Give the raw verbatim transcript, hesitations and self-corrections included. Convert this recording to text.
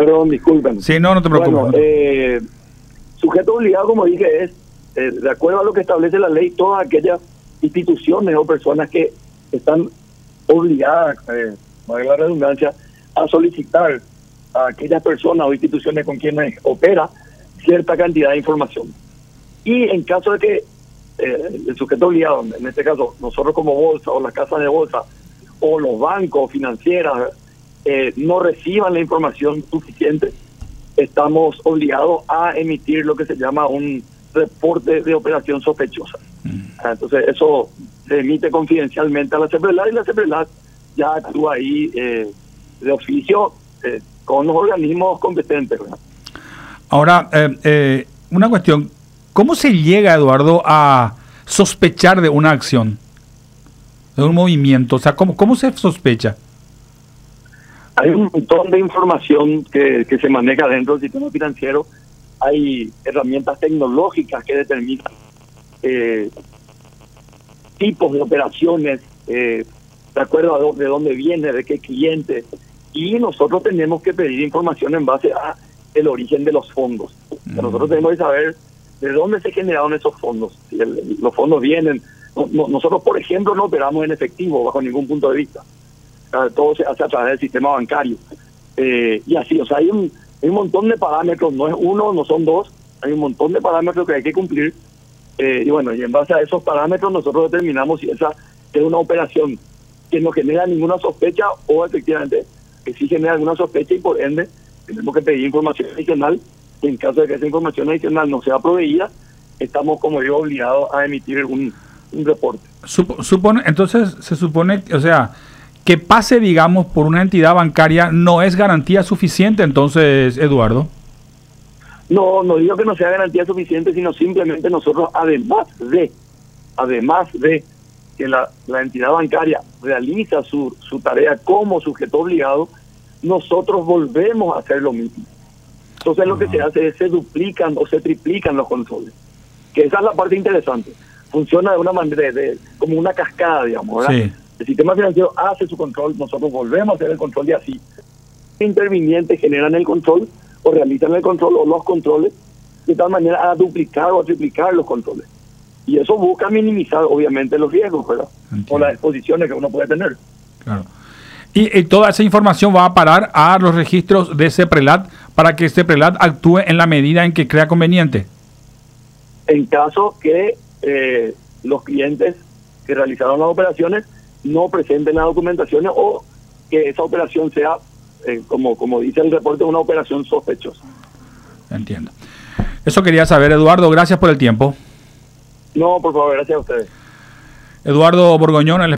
Perdón, disculpen. Sí, no, no te preocupes. Bueno, eh, sujeto obligado, como dije, es, eh, de acuerdo a lo que establece la ley, todas aquellas instituciones o personas que están obligadas, eh, valga la redundancia, a solicitar a aquellas personas o instituciones con quienes opera cierta cantidad de información. Y en caso de que eh, el sujeto obligado, en este caso nosotros como bolsa o las casas de bolsa o los bancos financieras, eh, no reciban la información suficiente, estamos obligados a emitir lo que se llama un reporte de operación sospechosa. Mm. Entonces eso se emite confidencialmente a la CEPRELAT y la CEPRELAT ya actúa ahí eh, de oficio eh, con los organismos competentes, ¿verdad? Ahora, eh, eh, una cuestión, ¿cómo se llega, Eduardo, a sospechar de una acción, de un movimiento? O sea, ¿cómo, cómo se sospecha? Hay un montón de información que, que se maneja dentro del sistema financiero. Hay herramientas tecnológicas que determinan eh, tipos de operaciones, eh, de acuerdo a do, de dónde viene, de qué cliente, y nosotros tenemos que pedir información en base a el origen de los fondos. Mm. Nosotros tenemos que saber de dónde se generaron esos fondos. Si el, los fondos vienen, no, no, nosotros por ejemplo no operamos en efectivo bajo ningún punto de vista. O sea, todo se hace a través del sistema bancario. Eh, y así, o sea, hay un, hay un montón de parámetros, no es uno, no son dos, hay un montón de parámetros que hay que cumplir. Eh, y bueno, y en base a esos parámetros nosotros determinamos si esa es una operación que no genera ninguna sospecha o efectivamente que sí genera alguna sospecha, y por ende tenemos que pedir información adicional. Y en caso de que esa información adicional no sea proveída, estamos, como digo, obligados a emitir un, un reporte. Sup- supone, entonces se supone, o sea, que pase, digamos, por una entidad bancaria no es garantía suficiente, entonces, Eduardo. No, no digo que no sea garantía suficiente, sino simplemente nosotros, además de, además de que la, la entidad bancaria realiza su, su tarea como sujeto obligado, nosotros volvemos a hacer lo mismo. Entonces, uh-huh. lo que se hace es se duplican o se triplican los controles. Que esa es la parte interesante. Funciona de una manera, de, de, como una cascada, digamos, ¿verdad? Sí. El sistema financiero hace su control, nosotros volvemos a hacer el control y así. Intervinientes generan el control o realizan el control o los controles de tal manera a duplicar o a triplicar los controles. Y eso busca minimizar, obviamente, los riesgos, ¿verdad? Entiendo. O las exposiciones que uno puede tener. Claro. Y, y toda esa información va a parar a los registros de CEPRELAT para que CEPRELAT actúe en la medida en que crea conveniente. En caso que eh, los clientes que realizaron las operaciones no presenten las documentaciones o que esa operación sea, eh, como, como dice el reporte, una operación sospechosa. Entiendo. Eso quería saber, Eduardo. Gracias por el tiempo. No, por favor, gracias a ustedes. Eduardo Borgoñón, el